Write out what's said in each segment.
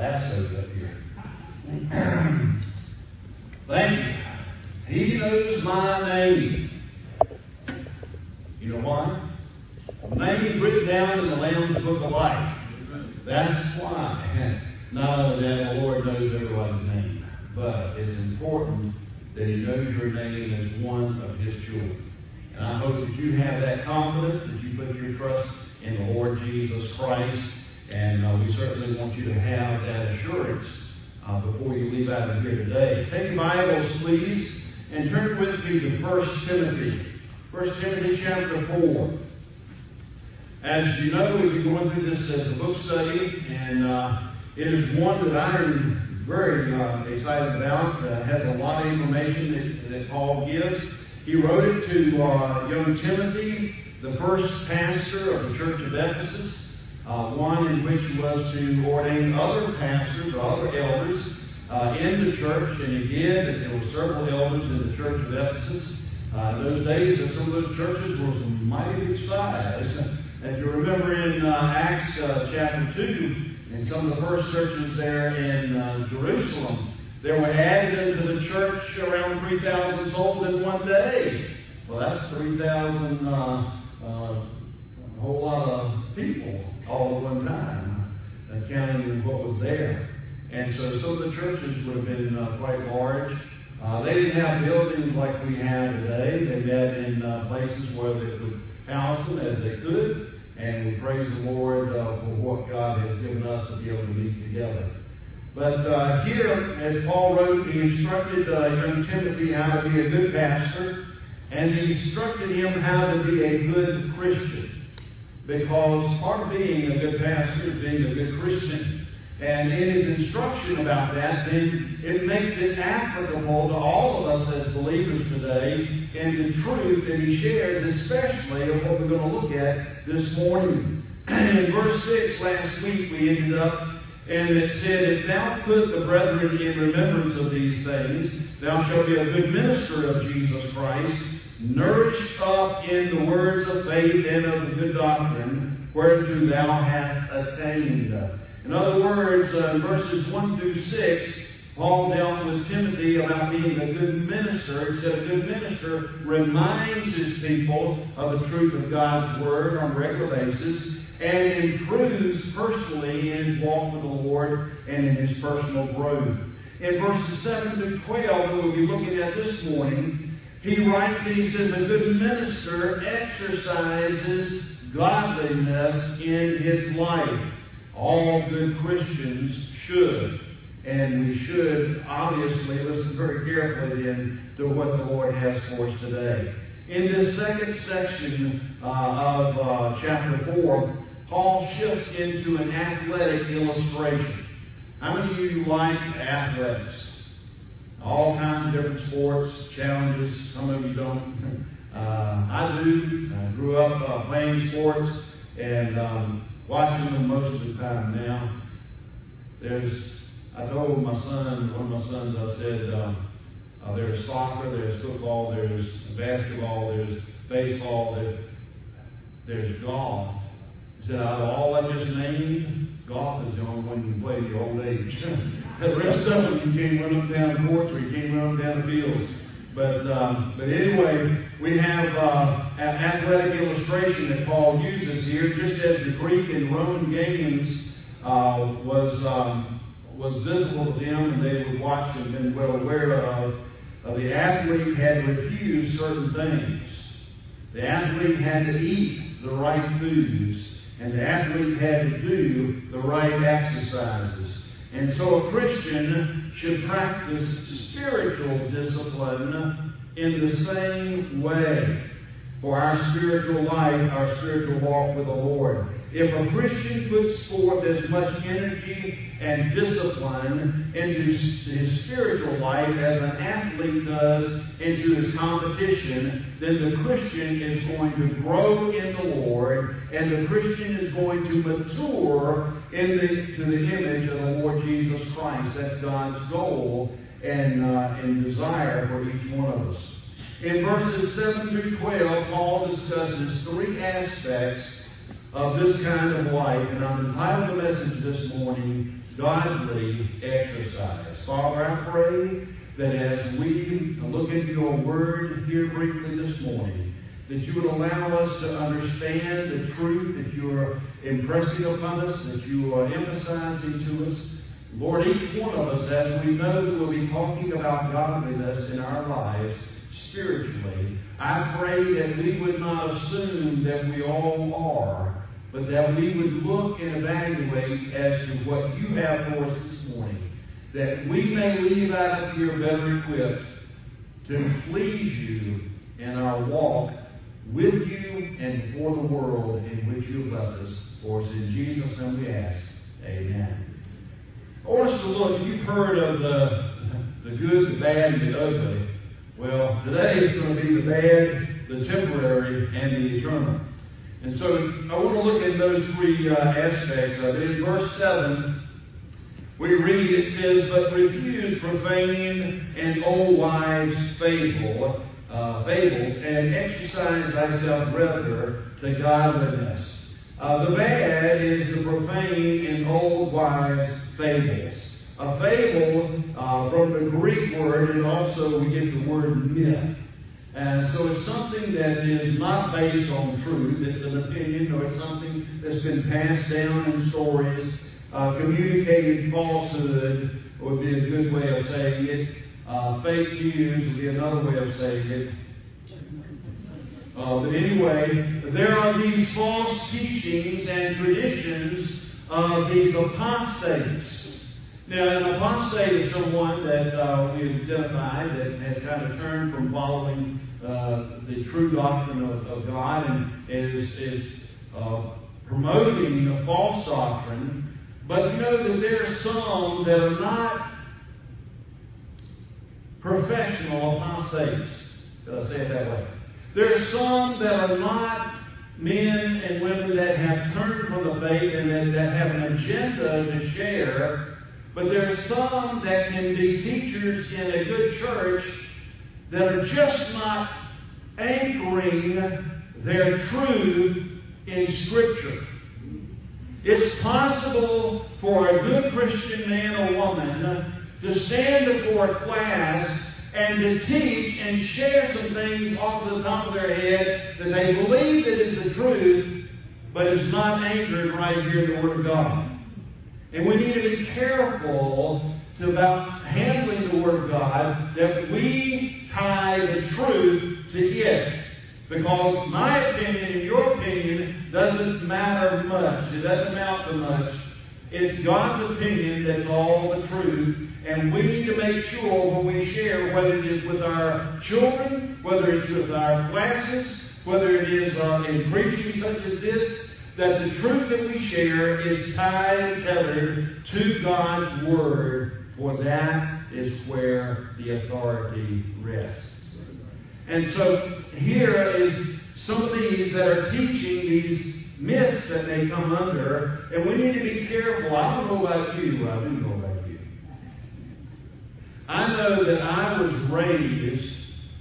lassos up here. Thank you. He knows my name. You know why? My name is written down in the Lamb's Book of Life. That's why. Not only that, the Lord knows everybody's name, but it's important that He knows your name as one of His children. And I hope that you have that confidence, that you put your trust in the Lord Jesus Christ. And we certainly want you to have that assurance before you leave out of here today. Take your Bibles, please, and turn with me to 1 Timothy. 1 Timothy chapter 4. As you know, we've been going through this as a book study, and it is one that I'm very excited about. It has a lot of information that Paul gives. He wrote it to young Timothy, the first pastor of the church of Ephesus, one in which he was to ordain other pastors or other elders in the church, and he did, and there were several elders in the church of Ephesus. In those days, some of those churches were some mighty big size. As you remember in Acts chapter 2, in some of the first churches there in Jerusalem, there were added into the church around 3,000 souls in one day. Well, that's 3,000, a whole lot of people all at one time, counting what was there. And so some of the churches would have been quite large. They didn't have buildings like we have today. They met in places where they could house them as they could. And we praise the Lord for what God has given us to be able to meet together. But here, as Paul wrote, he instructed young Timothy how to be a good pastor, and he instructed him how to be a good Christian. Because part of being a good pastor is being a good Christian. And in his instruction about that, then it makes it applicable to all of us as believers today in the truth that he shares, especially of what we're going to look at this morning. In verse 6 last week we ended up, and it said, "If thou put the brethren in remembrance of these things, thou shalt be a good minister of Jesus Christ, nourished up in the words of faith and of the good doctrine, whereunto thou hast attained." In other words, in verses 1 through 6, Paul dealt with Timothy about being a good minister. He said a good minister reminds his people of the truth of God's Word on a regular basis and improves personally in his walk with the Lord and in his personal growth. In verses 7 through 12, that we'll be looking at this morning, he writes and he says, a good minister exercises godliness in his life. All good Christians should. And we should obviously listen very carefully then to what the Lord has for us today. In this second section of chapter 4, Paul shifts into an athletic illustration. How many of you like athletics? All kinds of different sports, challenges. Some of you don't. I do. I grew up playing sports and watching them most of the time now. I told one of my sons, I said, there's soccer, there's football, there's basketball, there's baseball, there's golf. He said, out of all I just named, golf is the only one you can play in your old age. The rest of them, you can't run up and down the courts or you can't run up and down the fields. But anyway, we have an athletic illustration that Paul uses here, just as the Greek and Roman games was visible to them and they would watch and been well aware of. The athlete had refused certain things. The athlete had to eat the right foods, and the athlete had to do the right exercises. And so a Christian should practice spiritual discipline in the same way for our spiritual life, our spiritual walk with the Lord. If a Christian puts forth as much energy and discipline into his spiritual life as an athlete does into his competition, then the Christian is going to grow in the Lord, and the Christian is going to mature to the image of the Lord Jesus Christ. That's God's goal and desire for each one of us. In verses 7 through 12, Paul discusses three aspects of this kind of life, and I've entitled the message this morning, godly exercise. Father, I pray that as we look into your word here briefly this morning, that you would allow us to understand the truth that you are impressing upon us, that you are emphasizing to us. Lord, each one of us, as we know that we'll be talking about godliness in our lives spiritually, I pray that we would not assume that we all are, but that we would look and evaluate as to what you have for us this morning, that we may leave out of here better equipped to please you in our walk with you and for the world in which you have left us. For us in Jesus' name we ask. Amen. I want us to look. You've heard of the good, the bad, and the ugly. Well, today is going to be the bad, the temporary, and the eternal. And so I want to look at those three aspects of it. In verse 7, we read, it says, "But refuse profane and old wives' fables, and exercise thyself rather to godliness." The bad is the profane and old wives' fables. A fable, from the Greek word, and also we get the word myth. And so it's something that is not based on truth. It's an opinion, or it's something that's been passed down in stories. Communicated falsehood would be a good way of saying it. Fake news would be another way of saying it. But anyway, there are these false teachings and traditions of these apostates. Now, an apostate is someone that we identified that has kind of turned from following the true doctrine of God and is promoting a false doctrine. But you know that there are some that are not professional apostates. Did I say it that way? There are some that are not men and women that have turned from the faith and that have an agenda to share. But there are some that can be teachers in a good church that are just not anchoring their truth in Scripture. It's possible for a good Christian man or woman to stand before a class and to teach and share some things off the top of their head that they believe that is the truth, but is not anchored right here in the Word of God. And we need to be careful about handling the Word of God, that we tie the truth to it. Because my opinion and your opinion doesn't matter much. It doesn't amount to much. It's God's opinion that's all the truth. And we need to make sure when we share, whether it is with our children, whether it's with our classes, whether it is in preaching such as this, that the truth that we share is tied and tethered to God's Word, for that is where the authority rests. And so here is some of these that are teaching these myths that they come under, and we need to be careful. I don't know about you. I do know about you. I know that I was raised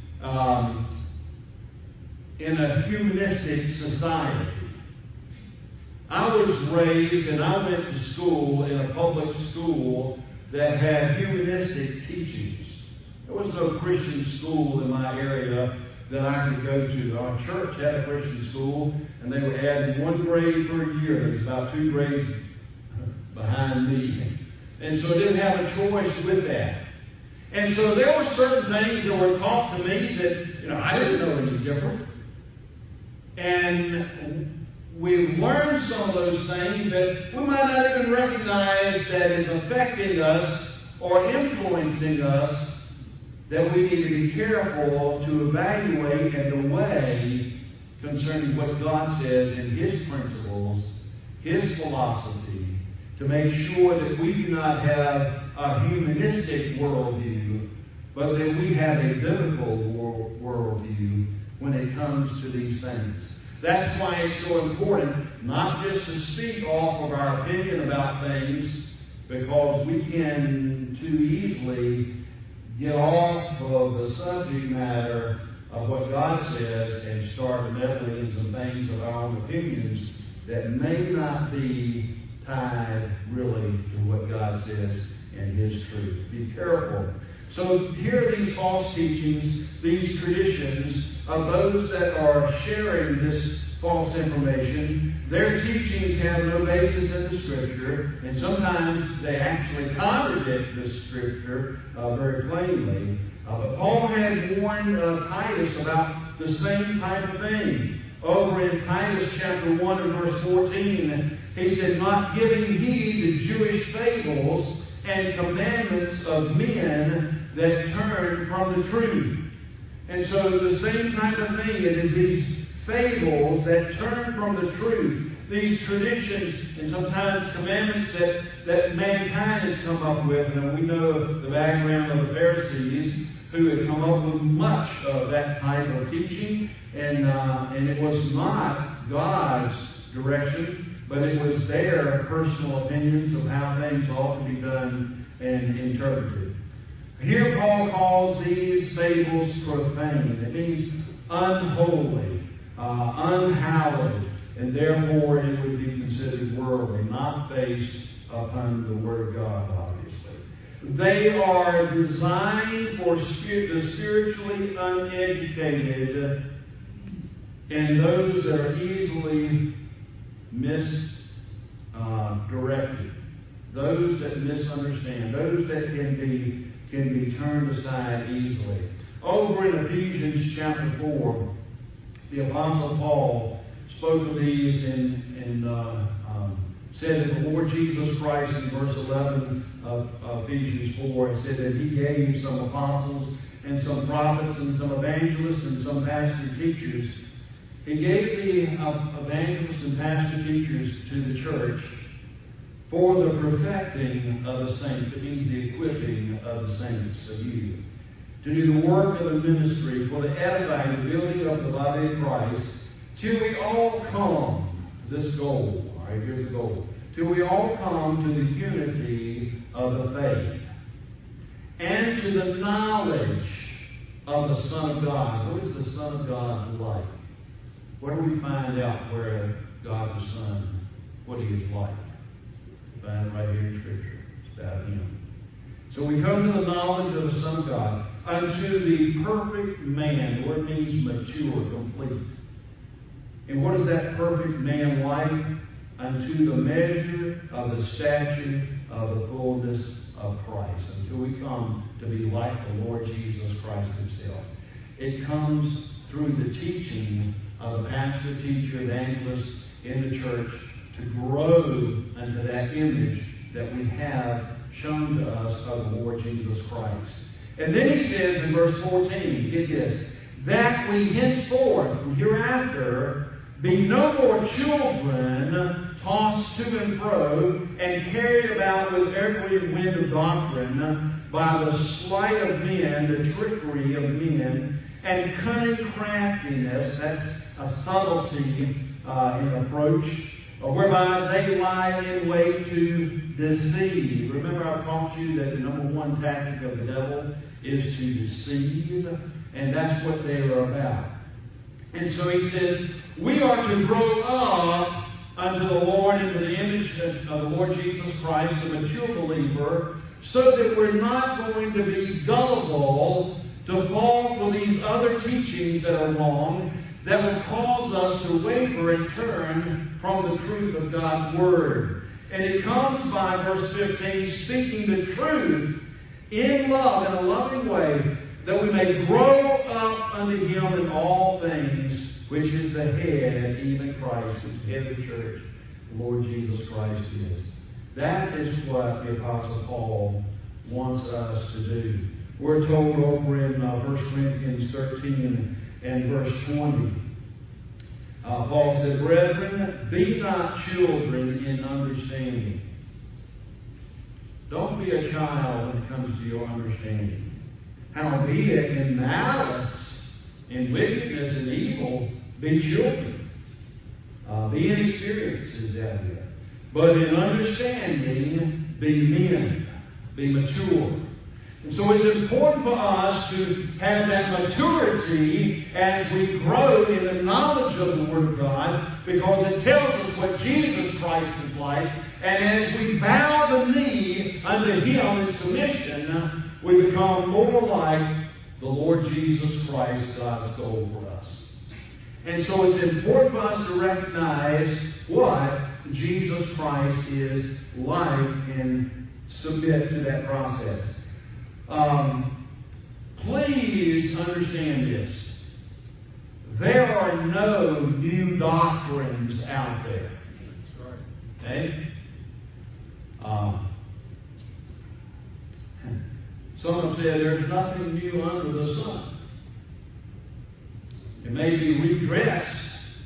in a humanistic society. I was raised and I went to school in a public school that had humanistic teachings. There was no Christian school in my area that I could go to. Our church had a Christian school, and they would add one grade per year. There was about 2 grades behind me. And so I didn't have a choice with that. And so there were certain things that were taught to me that, I didn't know any different. And we learned some of those things that we might not even recognize that is affecting us or influencing us, that we need to be careful to evaluate and to weigh concerning what God says in His principles, His philosophy, to make sure that we do not have a humanistic worldview, but that we have a biblical worldview when it comes to these things. That's why it's so important not just to speak off of our opinion about things, because we can too easily get off of the subject matter of what God says and start meddling in some things of our own opinions that may not be tied really to what God says and His truth. Be careful. So here are these false teachings, these traditions of those that are sharing this false information. Their teachings have no basis in the Scripture, and sometimes they actually contradict the Scripture very plainly. But Paul had warned Titus about the same type of thing. Over in Titus chapter 1 and verse 14, he said, not giving heed to Jewish fables and commandments of men that turn from the truth. And so the same kind of thing, it is these fables that turn from the truth, these traditions and sometimes commandments that mankind has come up with. And we know the background of the Pharisees, who had come up with much of that type of teaching, and it was not God's direction, but it was their personal opinions of how things ought to be done and interpreted. Here Paul calls these fables profane. It means unholy, unhallowed, and therefore it would be considered worldly, not based upon the Word of God, obviously. They are designed for the spiritually uneducated and those that are easily misdirected, those that misunderstand, those that can be turned aside easily. Over in Ephesians chapter 4, the Apostle Paul spoke of these and said that the Lord Jesus Christ in verse 11 of Ephesians 4 said that He gave some apostles and some prophets and some evangelists and some pastor teachers. He gave the evangelists and pastor teachers to the church for the perfecting of the saints. It means the equipping of the saints, of you. To do the work of the ministry, for the edifying, the building of the body of Christ, till we all come to this goal. All right, here's the goal. Till we all come to the unity of the faith and to the knowledge of the Son of God. What is the Son of God like? Where do we find out where God the Son, what He is like? We find it right here in Scripture. It's about Him. So we come to the knowledge of the Son of God, unto the perfect man. The word means mature, complete. And what is that perfect man like? Unto the measure of the stature of the fullness of Christ. Until we come to be like the Lord Jesus Christ Himself. It comes through the teaching of the pastor, teacher, evangelist in the church to grow unto that image that we have shown to us of the Lord Jesus Christ. And then he says in verse 14, get this, that we henceforth, from hereafter, be no more children tossed to and fro and carried about with every wind of doctrine by the sleight of men, the trickery of men, and cunning craftiness, that's a subtlety in approach, whereby they lie in wait to deceive. Remember I've taught you that the number one tactic of the devil is to deceive, and that's what they are about. And so he says, we are to grow up unto the Lord, into the image of the Lord Jesus Christ, a mature believer, so that we're not going to be gullible to fall for these other teachings that are wrong, that will cause us to waver and turn from the truth of God's Word. And it comes by, verse 15, speaking the truth in love, in a loving way, that we may grow up unto Him in all things, which is the head, even Christ, who's the head of the church, the Lord Jesus Christ is. That is what the Apostle Paul wants us to do. We're told over in 1 Corinthians 13 and verse 20, Paul said, brethren, be not children in understanding. Don't be a child when it comes to your understanding. Howbeit in malice, in wickedness and evil, be children. Be inexperienced is that here. But in understanding, be men. Be mature. And so it's important for us to have that maturity as we grow in the knowledge of the Word of God, because it tells us what Jesus Christ is like. And as we bow the knee unto Him in submission, we become more like the Lord Jesus Christ, God's goal for us. And so it's important for us to recognize what Jesus Christ is like and submit to that process. Please understand this. There are no new doctrines out there. Okay? Some have said there's nothing new under the sun. It may be redressed,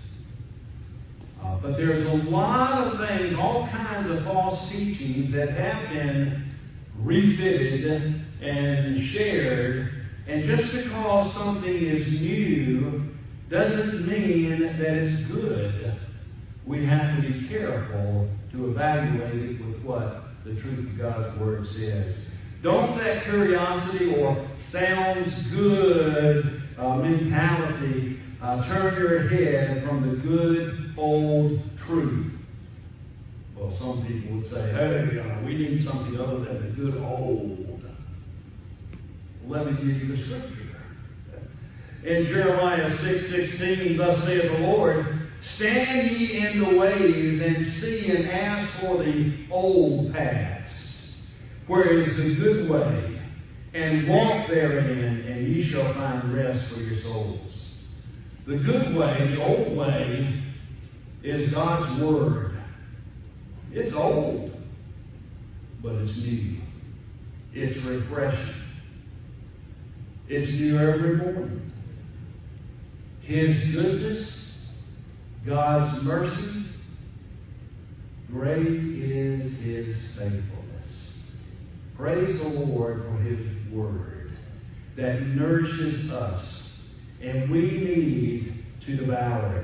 but there's a lot of things, all kinds of false teachings that have been refitted and shared. And just because something is new doesn't mean that it's good. We have to be careful to evaluate it with what the truth of God's Word says. Don't let curiosity or sounds good mentality turn your head from the good old truth. Well, some people would say, hey, we need something other than the good old. Let me give you the scripture. In Jeremiah 6:16, thus saith the Lord, stand ye in the ways and see and ask for the old paths, where is the good way, and walk therein, and ye shall find rest for your souls. The good way, the old way, is God's Word. It's old, but it's new. It's refreshing. It's new every morning. His goodness, God's mercy, great is His faithfulness. Praise the Lord for His Word that nourishes us, and we need to devour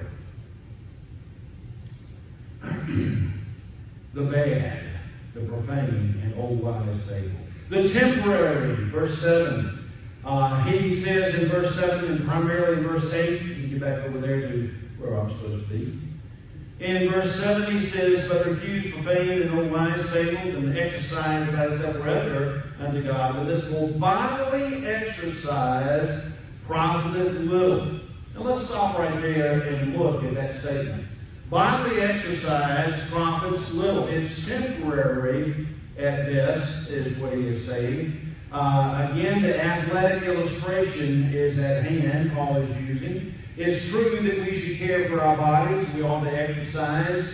it. The bad, the profane, and old wives' fable. The temporary, verse 7. He says in verse 7 and primarily in verse 8, you can get back over there to where I'm supposed to be. In verse 7 he says, but refuse profane and old wives' fables, and exercise thyself rather unto God. But this will bodily exercise profiteth little. Now let's stop right there and look at that statement. Bodily exercise profits little. It's temporary at best, is what he is saying. Again, the athletic illustration is at hand, Paul is using. It's true that we should care for our bodies. We ought to exercise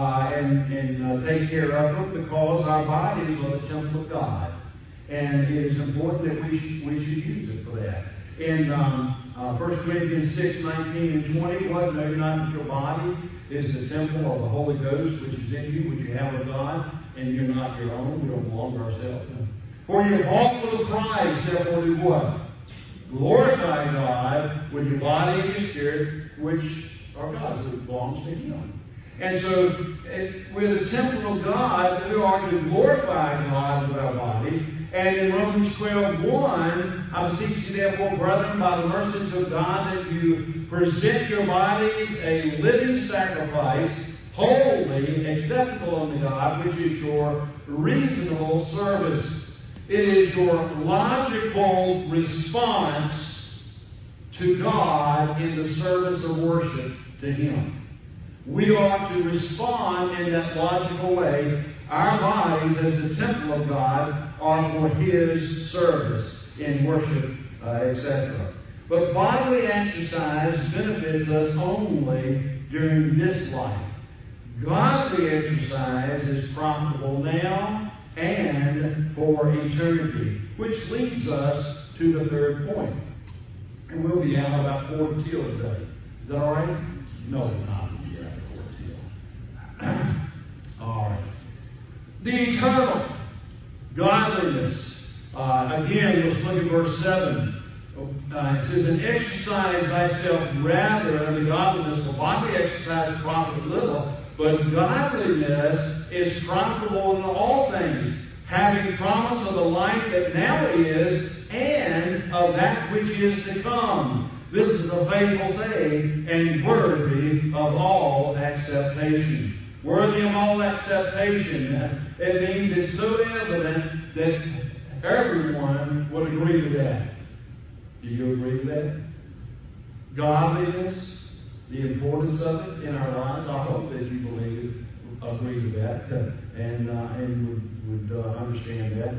and take care of them, because our bodies are the temple of God. And it is important that we should use it for that. In 1 Corinthians 6:19 and 20, what? Know you not that your body is the temple of the Holy Ghost, which is in you, which you have of God, and you're not your own. We don't belong to ourselves. For you walk with Christ, therefore do what? Glorify God with your body and your spirit, which are God's, which belongs to Him. And so, we're the temple of God. We are to glorify God with our body. And in Romans 12:1, I beseech you therefore, brethren, by the mercies of God, that you present your bodies a living sacrifice, holy, acceptable unto God, which is your reasonable service. It is your logical response to God in the service of worship to Him. We ought to respond in that logical way. Our bodies, as the temple of God, are for His service in worship, etc. But bodily exercise benefits us only during this life. Godly exercise is profitable now and for eternity, which leads us to the third point. And we'll be out about 4 till today. Is that all right? No, not. We'll be out 4 till. All right. The eternal godliness. Again, let's look at verse 7. It says, and exercise thyself rather unto godliness. For bodily exercise profit little, but godliness is profitable in all things, having promise of the life that now is, and of that which is to come. This is a faithful saying, and worthy of all acceptation. Worthy of all acceptation. It means it's so evident that everyone would agree to that. Do you agree with that? Godliness, the importance of it in our lives. I hope that you agree with that and would understand that.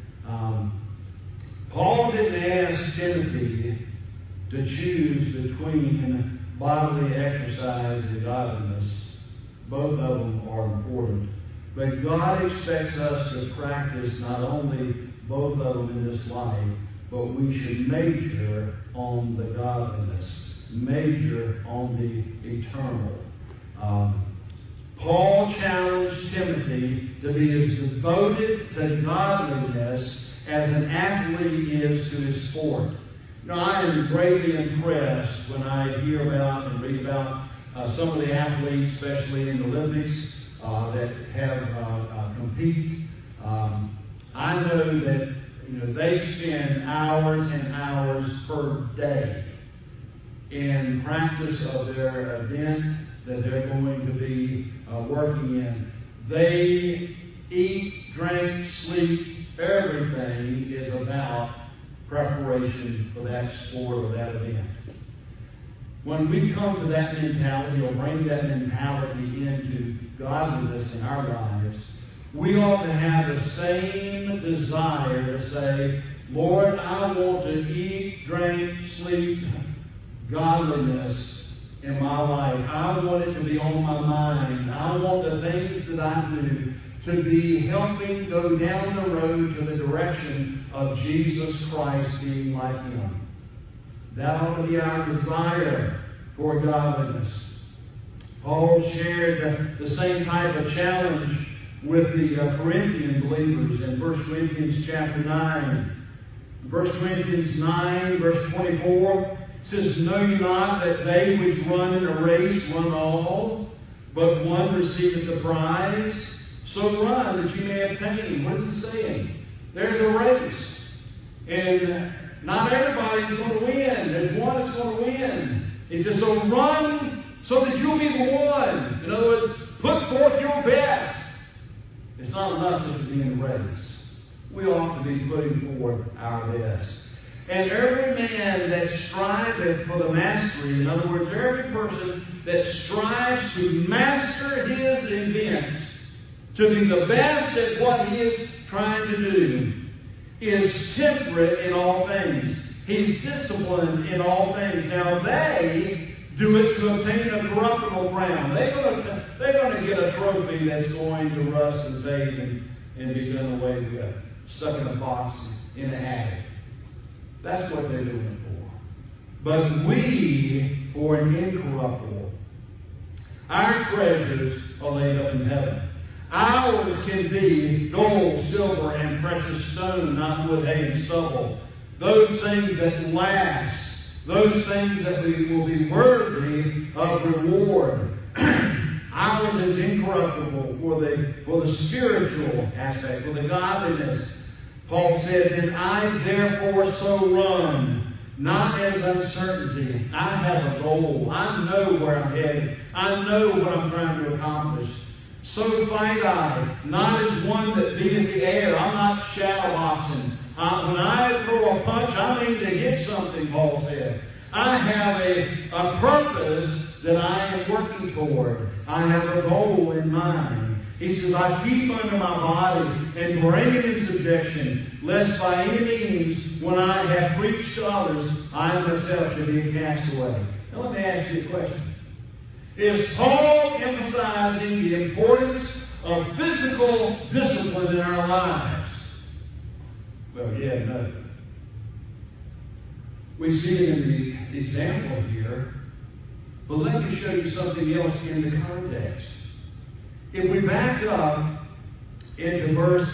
Paul didn't ask Timothy to choose between bodily exercise and godliness. Both of them are important. But God expects us to practice not only both of them in this life, but we should major on the godliness, major on the eternal. Paul challenged Timothy to be as devoted to godliness as an athlete is to his sport. You know, I am greatly impressed when I hear about and read about some of the athletes, especially in the Olympics, that have compete. I know that they spend hours and hours per day in practice of their event that they're going to be working in. They eat, drink, sleep, everything is about preparation for that sport or that event. When we come to that mentality or bring that mentality into godliness in our lives, we ought to have the same desire to say, Lord, I want to eat, drink, sleep, godliness in my life. I want it to be on my mind. I want the things that I do to be helping go down the road to the direction of Jesus Christ being like Him. That ought to be our desire for godliness. Paul shared the same type of challenge with the Corinthian believers in 1 Corinthians chapter 9. 1 Corinthians 9, verse 24 says, Know ye not that they which run in a race run all, but one receiveth the prize? So run that you may obtain. What is it saying? There's a race. And not everybody's going to win. There's one that's going to win. He says, so run so that you'll be the one. In other words, put forth your best. It's not enough just to be in the race. We ought to be putting forth our best. And every man that striveth for the mastery, in other words, every person that strives to master his event, to be the best at what he is trying to do, is temperate in all things. He's disciplined in all things. Now they do it to obtain a corruptible crown. They're going to get a trophy that's going to rust and fade and be done away with, stuck in a box in an attic. That's what they're doing it for. But we, for an incorruptible, our treasures are laid up in heaven. Ours can be gold, silver, and precious stone, not wood, hay, and stubble. Those things that last. Those things that we will be worthy of reward. Ours is incorruptible for the spiritual aspect, for the godliness. Paul says, and I therefore so run, not as uncertainty. I have a goal. I know where I'm headed. I know what I'm trying to accomplish. So fight I, not as one that beateth the air. I'm not shadowboxing. When I throw a punch, I mean to hit something, Paul said. I have a purpose that I am working toward. I have a goal in mind. He says, I keep under my body and bring it in subjection, lest by any means, when I have preached to others, I myself should be a castaway. Now let me ask you a question. Is Paul emphasizing the importance of physical discipline in our lives? Well, yeah, no. We see it in the example here. But let me show you something else in the context. If we back up into verse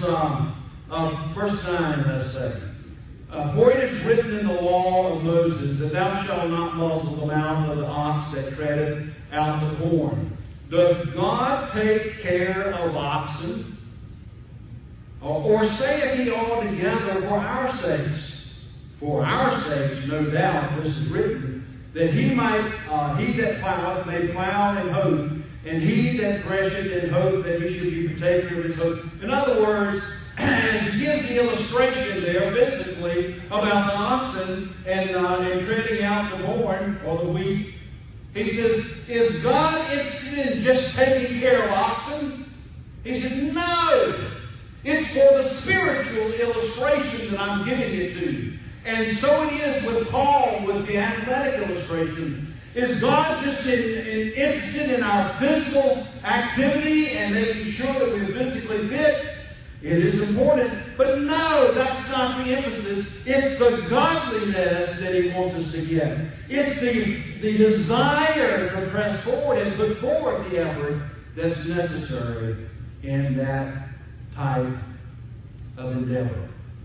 9, let's say. For it is written in the law of Moses that thou shalt not muzzle the mouth of the ox that treadeth out the corn. Does God take care of oxen? Or saith he altogether for our sakes, no doubt, this is written, that he that ploweth may plow in hope, and he that thresheth in hope that he should be partaker of his hope. In other words, he gives the illustration there physically about the oxen and treading out the corn or the wheat. He says, is God interested in just taking care of oxen? He says, no. It's for the spiritual illustration that I'm giving it to you. And so it is with Paul with the athletic illustration. Is God just interested in our physical activity and making sure that we're physically fit? It is important. But no, that's not the emphasis. It's the godliness that he wants us to get. It's the desire to press forward and put forward the effort that's necessary in that type of endeavor.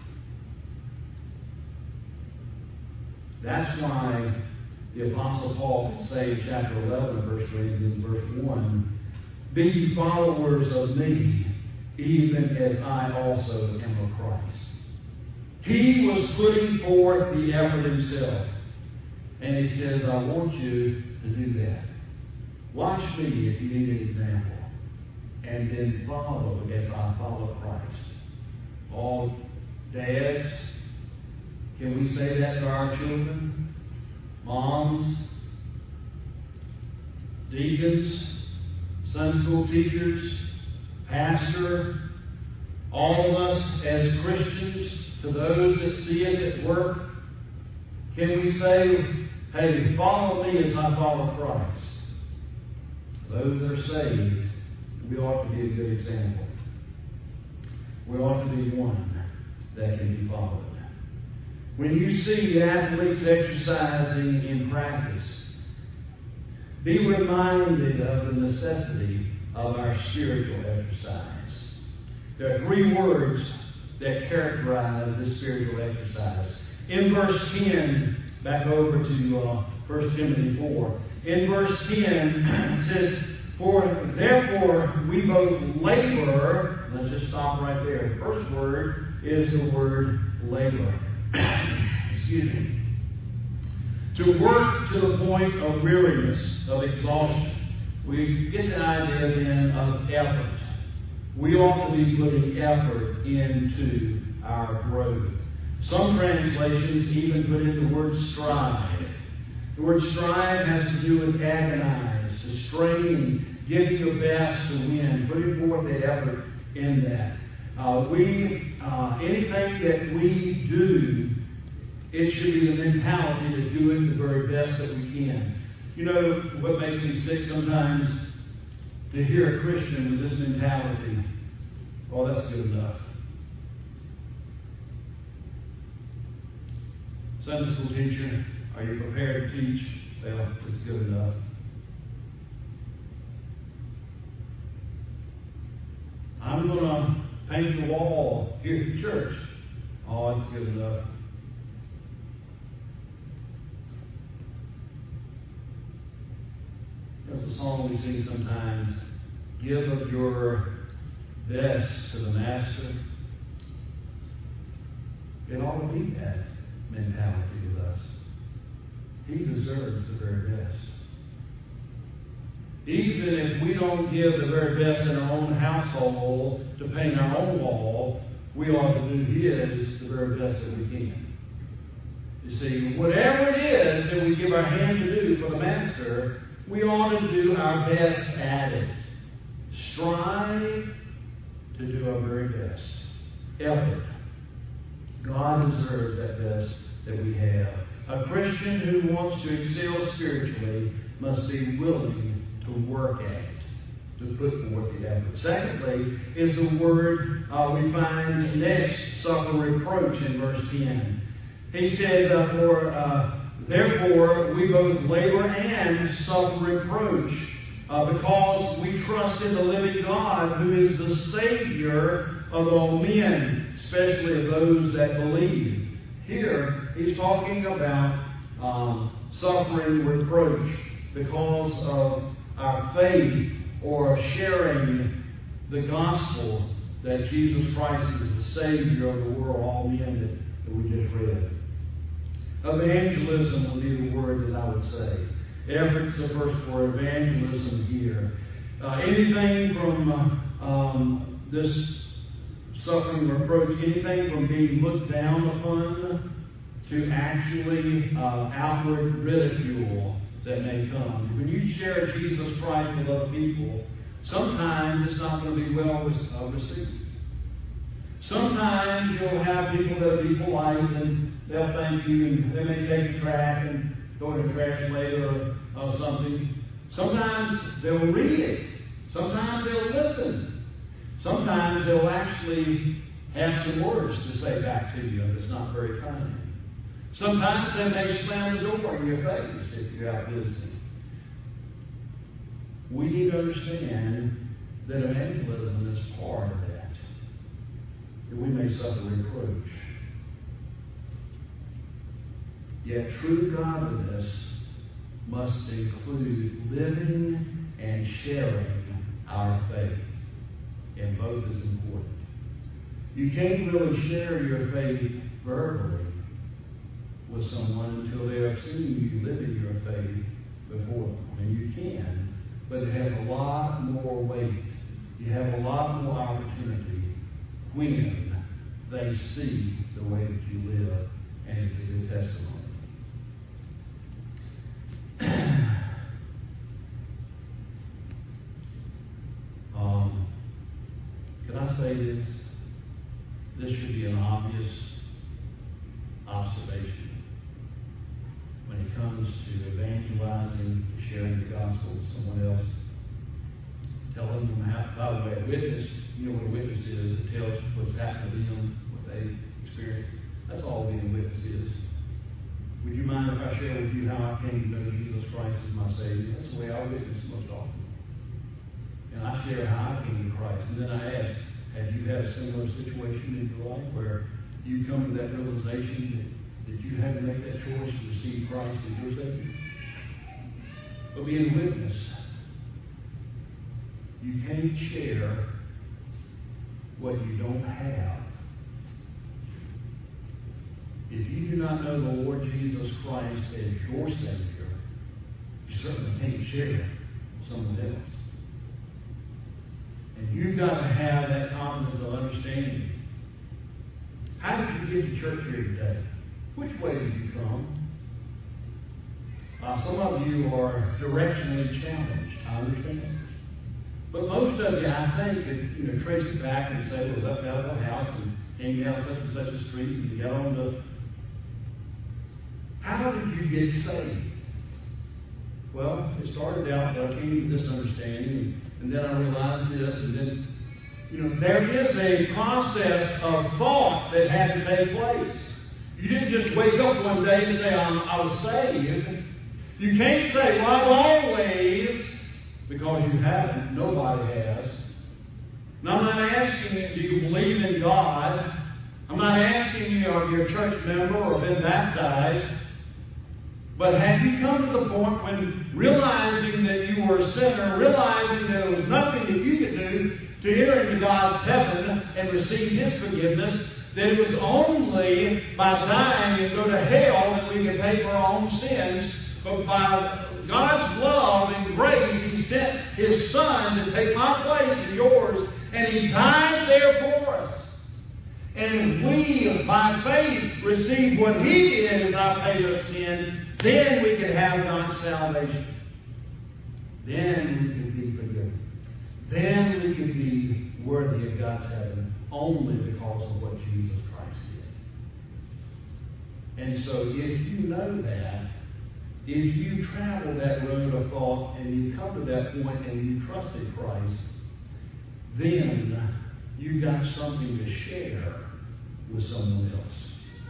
That's why the Apostle Paul can say in chapter 11 of 1 Corinthians, verse 1, be ye followers of me, even as I also am of Christ. He was putting forth the effort himself. And he says, I want you to do that. Watch me if you need an example. And then follow as I follow Christ. All dads, can we say that to our children? Moms, deacons, Sunday school teachers, pastor, all of us as Christians, to those that see us at work, can we say, hey, follow me as I follow Christ? Those that are saved, we ought to be a good example. We ought to be one that can be followed. When you see athletes exercising in practice, be reminded of the necessity of our spiritual exercise. There are three words that characterize this spiritual exercise. In verse 10, back over to 1 Timothy 4. In verse 10, it says, for therefore we both labor. Let's just stop right there. The first word is the word labor. Excuse me. To work to the point of weariness, of exhaustion. We get the idea then of effort. We ought to be putting effort into our growth. Some translations even put in the word strive. The word strive has to do with agonize, to strain, give your best to win, putting forth the effort in that. Anything that we do, it should be the mentality to do it the very best that we can. You know what makes me sick sometimes? To hear a Christian with this mentality. Oh, that's good enough. Sunday school teacher, are you prepared to teach? Well, it's good enough. I'm going to paint the wall here at the church. Oh, it's good enough. There's a song we sing sometimes. Give of your best to the Master. It ought to be that mentality with us. He deserves the very best. Even if we don't give the very best in our own household to paint our own wall, we ought to do His the very best that we can. You see, whatever it is that we give our hand to do for the Master, we ought to do our best at it. Strive to do our very best. Effort. God deserves that best that we have. A Christian who wants to excel spiritually must be willing to work at it, to put forth the effort. Secondly, is the word we find next, suffer reproach in verse 10. He said, therefore we both labor and suffer reproach because we trust in the living God, who is the Savior of all men, especially of those that believe. Here, he's talking about suffering reproach because of our faith or sharing the gospel that Jesus Christ is the Savior of the world, all the end that we just read. Evangelism would be the word that I would say. Effort's the first word, evangelism here. Anything from this suffering reproach, anything from being looked down upon to actually outward ridicule that may come. When you share Jesus Christ with other people, sometimes it's not going to be well received. Sometimes you'll have people that will be polite and they'll thank you and they may take a tract and throw it in the trash later or something. Sometimes they'll read it. Sometimes they'll listen. Sometimes they'll actually have some words to say back to you if it's not very kind. Sometimes they may slam the door in your face if you're out visiting. We need to understand that evangelism is part of that. That we may suffer reproach. Yet true godliness must include living and sharing our faith. And both is important. You can't really share your faith verbally with someone until they have seen you living your faith before them. I mean, you can, but it has a lot more weight. You have a lot more opportunity when they see the way that you live, and it's a good testimony. Can I say this? This should be an obvious observation when it comes to evangelizing, sharing the gospel with someone else, telling them how, by the way, a witness, you know what a witness is, it tells what's happened to them, what they experienced. That's all being a witness is. Would you mind if I share with you how I came to know Jesus Christ as my Savior? That's the way I witness most often. And I share how I came to Christ. And then I ask, have you had a similar situation in your life where you come to that realization that you had to make that choice to receive Christ as your Savior? But being a witness, you can't share what you don't have. If you do not know the Lord Jesus Christ as your Savior, you certainly can't share it with someone else. And you've got to have that confidence of understanding. How did you get to church here today? Which way did you come? Some of you are directionally challenged. I understand. But most of you, I think, could trace it back and say, well, left out of the house and came down such and such a street and got on the... How did you get saved? Well, it started out that I came to this understanding, and then I realized this, and then, there is a process of thought that had to take place. You didn't just wake up one day and say, I was saved. You can't say, well, I've always, because you haven't. Nobody has. And I'm not asking you, do you believe in God? I'm not asking you, are you a church member or been baptized? But have you come to the point when realizing that you were a sinner, realizing that there was nothing that you could do to enter into God's heaven and receive His forgiveness, that it was only by dying and go to hell that we could pay for our own sins, but by God's love and grace, He sent His Son to take my place and yours, and He died there for us. And if we, by faith, receive what He did as our payment of sin, then we can have God's salvation. Then we can be forgiven. Then we can be worthy of God's heaven only because of what Jesus Christ did. And so if you know that, if you travel that road of thought and you come to that point and you trusted Christ, then you got something to share with someone else.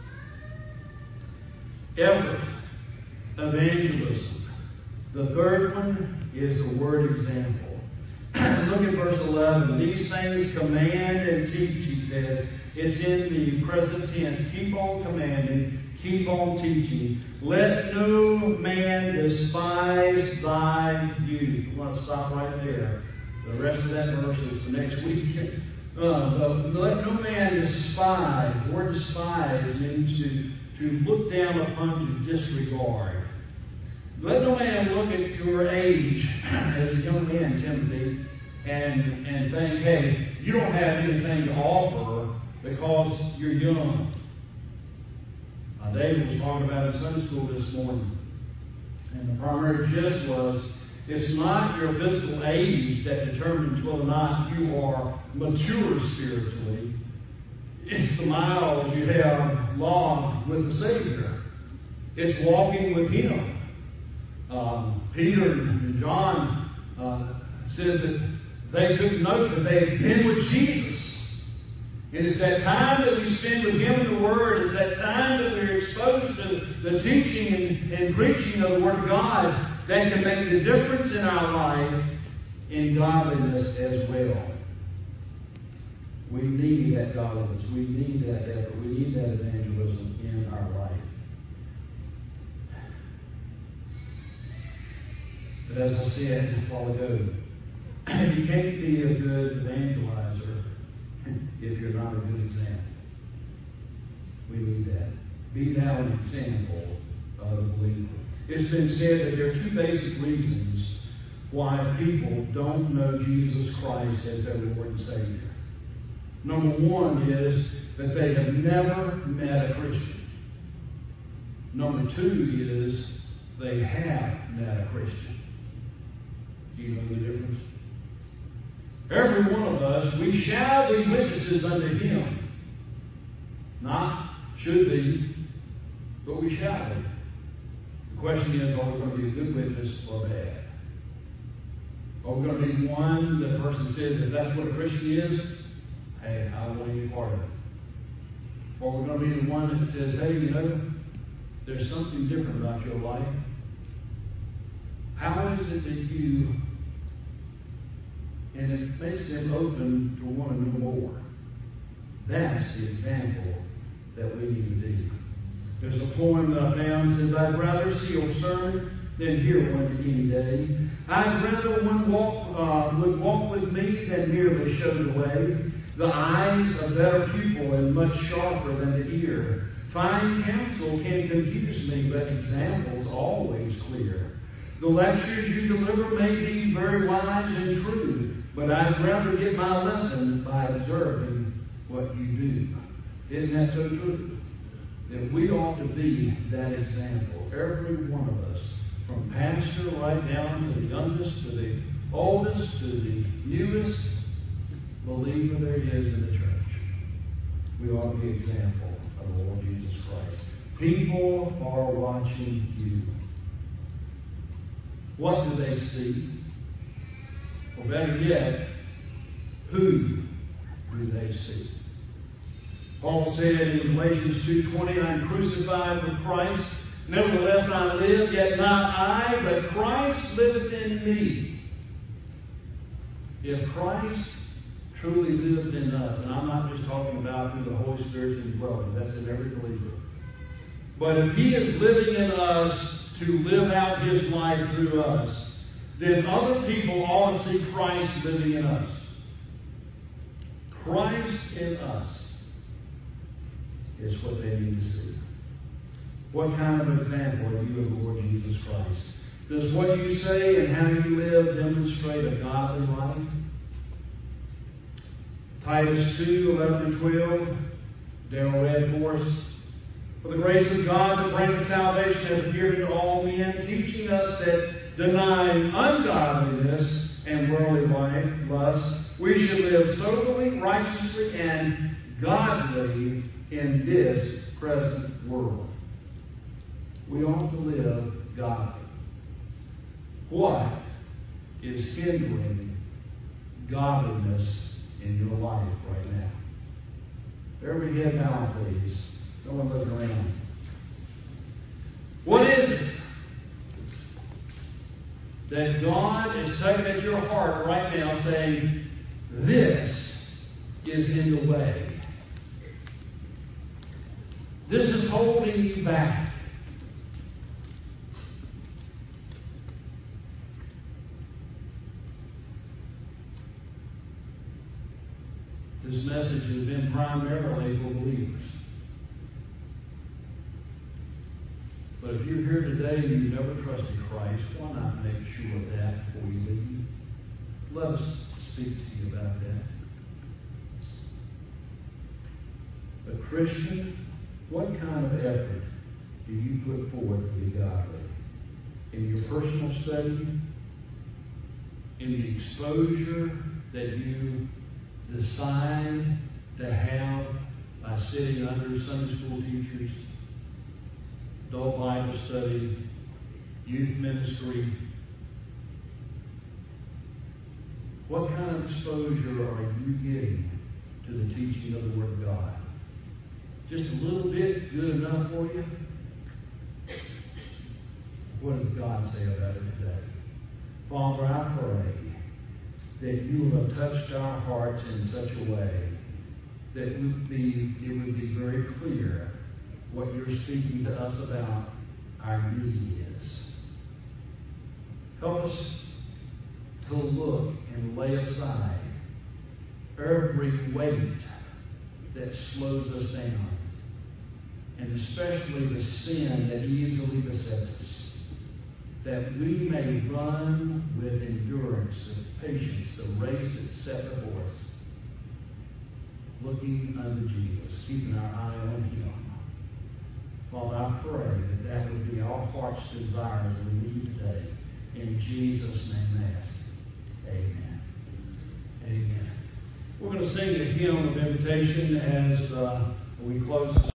Effort. Evangelism. The third one is the word example. Look at verse 11. These things command and teach, he says. It's in the present tense. Keep on commanding. Keep on teaching. Let no man despise thy youth. I want to stop right there. The rest of that verse is the next week. Let no man despise. The word despise means to look down upon, to disregard. Let no man look at your age as a young man, Timothy, and think, hey, you don't have anything to offer because you're young. David was talking about in Sunday school this morning. And the primary gist was, it's not your physical age that determines whether or not you are mature spiritually. It's the miles you have logged with the Savior. It's walking with Him. Peter and John says that they took note that they had been with Jesus. And it's that time that we spend with Him in the Word, it's that time that we're exposed to the teaching and preaching of the Word of God that can make the difference in our life in godliness as well. We need that godliness. We need that effort. We need that evangelism in our life. But as I said just a while ago, you can't be a good evangelizer if you're not a good example. We need that. Be thou an example of the believer. It's been said that there are two basic reasons why people don't know Jesus Christ as their Lord and Savior. Number one is that they have never met a Christian. Number two is they have met a Christian. Do you know the difference? Every one of us, we shall be witnesses unto Him. Not should be, but we shall be. The question is, are we going to be a good witness or bad? Are we going to be one that the person says, if that's what a Christian is, hey, I don't want any part of it. Or we're going to be the one that says, hey, you know, there's something different about your life. How is it that you... And it makes them open to want to know more. That's the example that we need to do. There's a poem that I found that says, I'd rather see your sermon than hear one any day. I'd rather one would walk with me than merely show the way. The eye's a better pupil and much sharper than the ear. Fine counsel can confuse me, but example's always clear. The lectures you deliver may be very wise and true, but I'd rather get my lesson by observing what you do. Isn't that so true? That we ought to be that example. Every one of us, from pastor right down to the youngest, to the oldest, to the newest believer there is in the church. We ought to be an example of the Lord Jesus Christ. People are watching you. What do they see? Or better yet, who do they see? Paul said in Galatians 2:20, I'm crucified with Christ. Nevertheless I live, yet not I, but Christ liveth in me. If Christ truly lives in us, and I'm not just talking about through the Holy Spirit indwelling, that's in every believer. But if He is living in us to live out His life through us, then other people ought to see Christ living in us. Christ in us is what they need to see. What kind of example are you of the Lord Jesus Christ? Does what you say and how you live demonstrate a godly life? Titus 2:11-12, Darrell read for us. For the grace of God that bringeth salvation has appeared to all men, teaching us that denying ungodliness and worldly lust, we should live soberly, righteously, and godly in this present world. We ought to live godly. What is hindering godliness in your life right now? Every head down, please. No one look around. What is it that God is tugging at your heart right now saying, this is in the way? This is holding you back. Does message has been primarily for believers. But if you're here today and you've never trusted Christ, why not make sure of that before you leave? Let us speak to you about that. But Christian, what kind of effort do you put forth to be godly? In your personal study? In the exposure that you decide to have by sitting under Sunday school teachers, adult Bible study, youth ministry? What kind of exposure are you getting to the teaching of the Word of God? Just a little bit good enough for you? What does God say about it today? Father, I pray that you will have touched our hearts in such a way that it would be very clear what you're speaking to us about our need is. Help us to look and lay aside every weight that slows us down, and especially the sin that easily besets us, that we may run with endurance and patience the race that's set before us, looking unto Jesus, keeping our eye on Him. Father, I pray that that would be our heart's desire as we leave today. In Jesus' name I ask. Amen. Amen. We're going to sing a hymn of invitation as we close.